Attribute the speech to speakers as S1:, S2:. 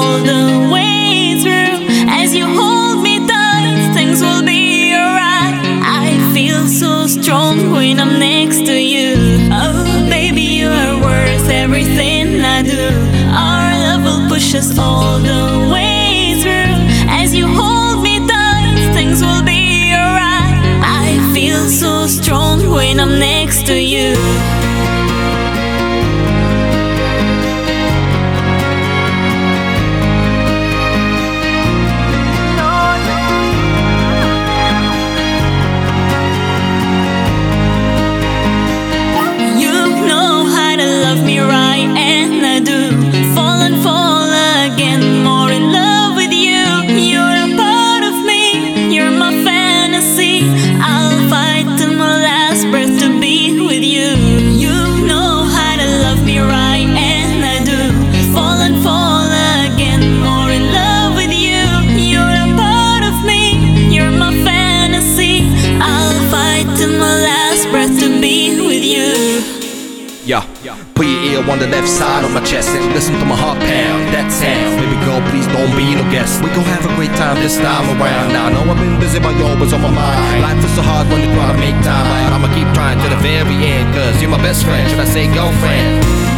S1: all the way through. As you hold me tight, things will be alright. I feel so strong when I'm next to you. Oh baby, you are worth everything I do. Our love will push us all the way through. As you hold me tight, things will be alright. I feel so strong when I'm next to you. Love me right, and I do. Fall and fall again, more in love with you. You're a part of me, you're my fantasy. I'll fight till my last breath to be with you. You know how to love me right, and I do. Fall and fall again, more in love with you. You're a part of me, you're my fantasy. I'll fight till my last breath to be with you.
S2: Yeah, put your ear on the left side of my chest and listen to my heart pound. That sound, baby girl, please don't be no guest. We gon' have a great time this time around. Now I know I've been busy, but you're always on my mind. Life is so hard when you try to make time, but I'ma keep trying to the very end, cause you're my best friend, should I say girlfriend?